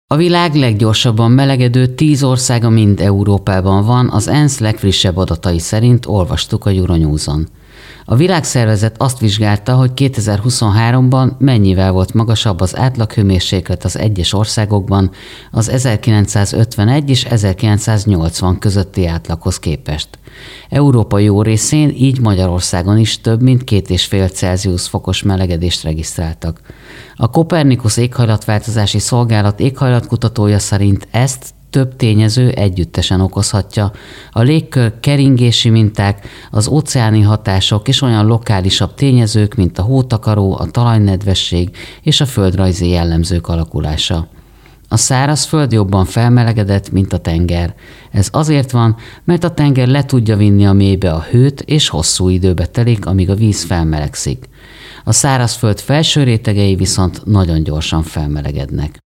A világ leggyorsabban melegedő 10 országa mind Európában van, az ENSZ legfrissebb adatai szerint, olvastuk a Euronews-on. A világszervezet azt vizsgálta, hogy 2023-ban mennyivel volt magasabb az átlaghőmérséklet az egyes országokban az 1951 és 1980 közötti átlaghoz képest. Európa jó részén, így Magyarországon is több mint 2,5 Celsius fokos melegedést regisztráltak. A Copernicus éghajlatváltozási szolgálat éghajlatkutatója szerint ezt több tényező együttesen okozhatja. A légkör keringési minták, az óceáni hatások és olyan lokálisabb tényezők, mint a hótakaró, a talajnedvesség és a földrajzi jellemzők alakulása. A szárazföld jobban felmelegedett, mint a tenger. Ez azért van, mert a tenger le tudja vinni a mélybe a hőt, és hosszú időbe telik, amíg a víz felmelegszik. A szárazföld felső rétegei viszont nagyon gyorsan felmelegednek.